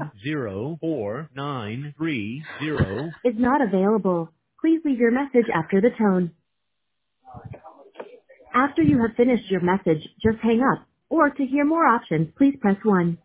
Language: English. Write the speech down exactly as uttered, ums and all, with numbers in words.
zero four nine three zero is not available. Please leave your message after the tone. After you have finished your message, just hang up. Or to hear more options, please press one.